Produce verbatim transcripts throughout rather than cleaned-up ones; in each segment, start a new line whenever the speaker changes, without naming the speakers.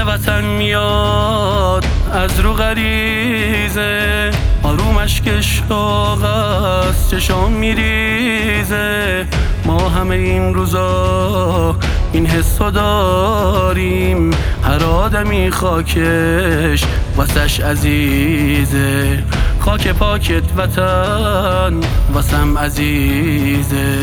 وطن میاد از رو غریزه، آروم اشکش داغ از چشام میریزه. ما همه این روزا این حسو داریم، هر آدمی خاکش واسش عزیزه. خاک پاکت وطن واسم عزیزه.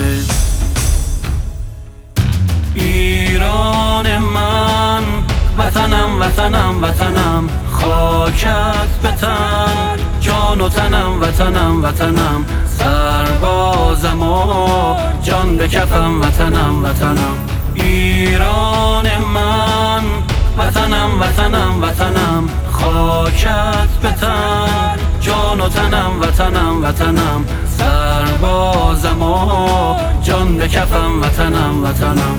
ایران من وطنم وطنم وطنم، خاکت بتن جان و تنم وطنم وطنم، سربازم و جان به کفم وطنم وطنم. ایران من وطنم وطنم وطنم، خاکت بتن جان و تنم وطنم وطنم، سربازم و جان به کفم وطنم وطنم.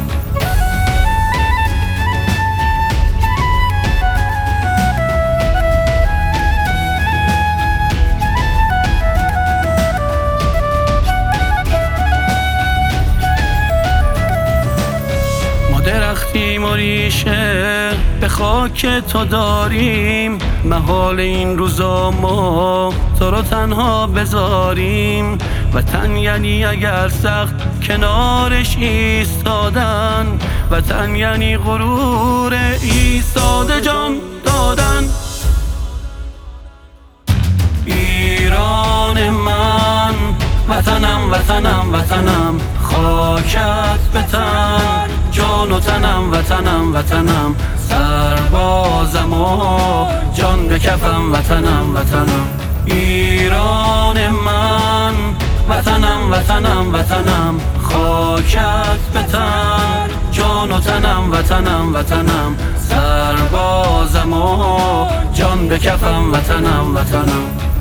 درختیم و ریشه به خاک تو داریم، محال این روزا ما تو رو تنها بذاریم. وطن یعنی اگر سخت کنارش ایستادن، وطن یعنی غرور ایستاده جان دادن. ایران من وطنم وطنم وطنم، خاکت بتن جان و تنم وطنم وطنم، سربازم و جان به کفم وطنم وطنم. ایران من وطنم وطنم وطنم، خاکت بتن جان و تنم وطنم وطنم، سربازم و جان به کفم وطنم وطنم.